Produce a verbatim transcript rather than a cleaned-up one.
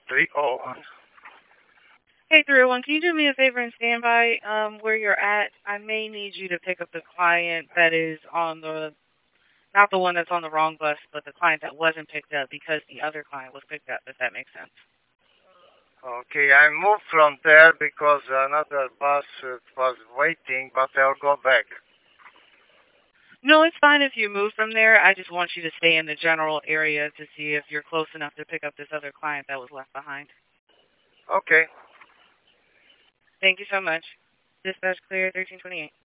three oh one. Hey, three oh one, can you do me a favor and stand by um, where you're at? I may need you to pick up the client that is on the, not the one that's on the wrong bus, but the client that wasn't picked up because the other client was picked up, if that makes sense. Okay, I moved from there because another bus uh, was waiting, but I'll go back. No, it's fine if you move from there. I just want you to stay in the general area to see if you're close enough to pick up this other client that was left behind. Okay. Thank you so much. Dispatch clear, thirteen twenty-eight.